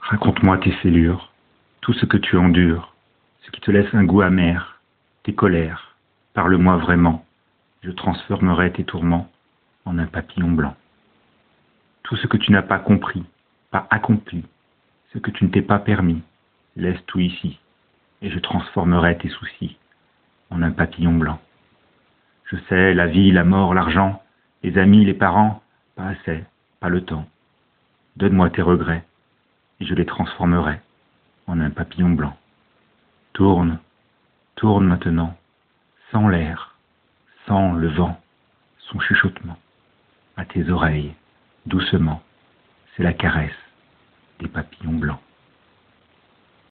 Raconte-moi tes fêlures, tout ce que tu endures, ce qui te laisse un goût amer, tes colères. Parle-moi vraiment, je transformerai tes tourments en un papillon blanc. Tout ce que tu n'as pas compris, pas accompli, ce que tu ne t'es pas permis, laisse tout ici, et je transformerai tes soucis en un papillon blanc. Je sais, la vie, la mort, l'argent, les amis, les parents, pas assez, pas le temps. Donne-moi tes regrets, et je les transformerai en un papillon blanc. Tourne, tourne maintenant, sans l'air, sans le vent, son chuchotement, à tes oreilles, doucement, c'est la caresse des papillons blancs.